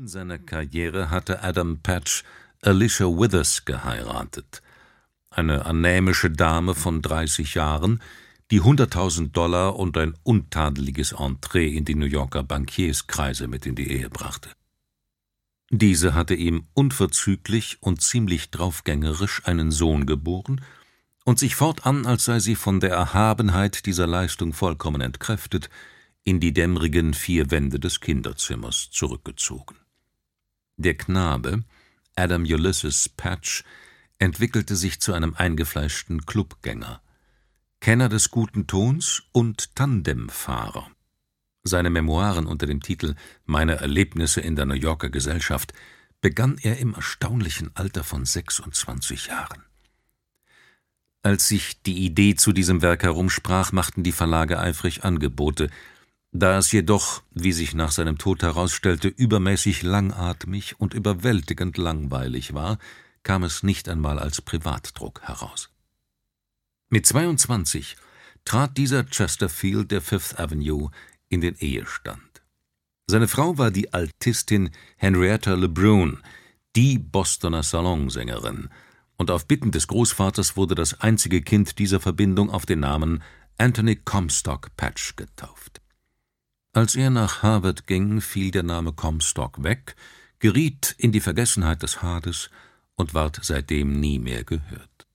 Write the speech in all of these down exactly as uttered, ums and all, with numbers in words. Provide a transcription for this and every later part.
Beginn seiner Karriere hatte Adam Patch Alicia Withers geheiratet, eine anämische Dame von dreißig Jahren, die hunderttausend Dollar und ein untadeliges Entree in die New Yorker Bankierskreise mit in die Ehe brachte. Diese hatte ihm unverzüglich und ziemlich draufgängerisch einen Sohn geboren und sich fortan, als sei sie von der Erhabenheit dieser Leistung vollkommen entkräftet, in die dämmrigen vier Wände des Kinderzimmers zurückgezogen. Der Knabe, Adam Ulysses Patch, entwickelte sich zu einem eingefleischten Clubgänger, Kenner des guten Tons und Tandemfahrer. Seine Memoiren unter dem Titel »Meine Erlebnisse in der New Yorker Gesellschaft« begann er im erstaunlichen Alter von sechsundzwanzig Jahren. Als sich die Idee zu diesem Werk herumsprach, machten die Verlage eifrig Angebote. Da es jedoch, wie sich nach seinem Tod herausstellte, übermäßig langatmig und überwältigend langweilig war, kam es nicht einmal als Privatdruck heraus. Mit zweiundzwanzig trat dieser Chesterfield der Fifth Avenue in den Ehestand. Seine Frau war die Altistin Henrietta LeBrun, die Bostoner Salonsängerin, und auf Bitten des Großvaters wurde das einzige Kind dieser Verbindung auf den Namen Anthony Comstock Patch getauft. Als er nach Harvard ging, fiel der Name Comstock weg, geriet in die Vergessenheit des Hades und ward seitdem nie mehr gehört.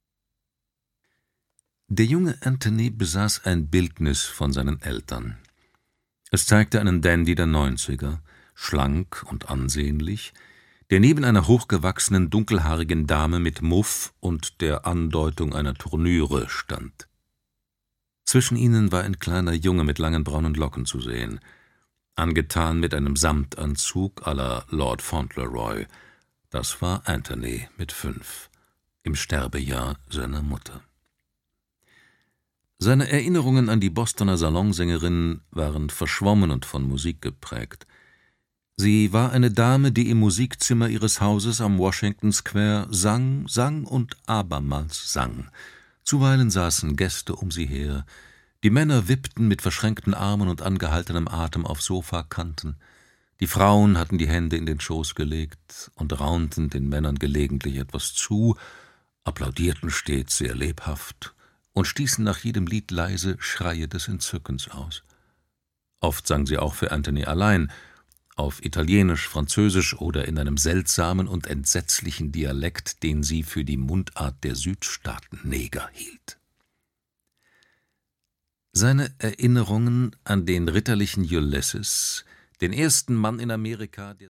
Der junge Anthony besaß ein Bildnis von seinen Eltern. Es zeigte einen Dandy der Neunziger, schlank und ansehnlich, der neben einer hochgewachsenen, dunkelhaarigen Dame mit Muff und der Andeutung einer Turnüre stand. Zwischen ihnen war ein kleiner Junge mit langen braunen Locken zu sehen, angetan mit einem Samtanzug à la Lord Fauntleroy. Das war Anthony mit fünf, im Sterbejahr seiner Mutter. Seine Erinnerungen an die Bostoner Salonsängerin waren verschwommen und von Musik geprägt. Sie war eine Dame, die im Musikzimmer ihres Hauses am Washington Square sang, sang und abermals sang. Zuweilen saßen Gäste um sie her, die Männer wippten mit verschränkten Armen und angehaltenem Atem auf Sofakanten, die Frauen hatten die Hände in den Schoß gelegt und raunten den Männern gelegentlich etwas zu, applaudierten stets sehr lebhaft und stießen nach jedem Lied leise Schreie des Entzückens aus. Oft sang sie auch für Anthony allein, auf Italienisch, Französisch oder in einem seltsamen und entsetzlichen Dialekt, den sie für die Mundart der Südstaaten-Neger hielt. Seine Erinnerungen an den ritterlichen Ulysses, den ersten Mann in Amerika, der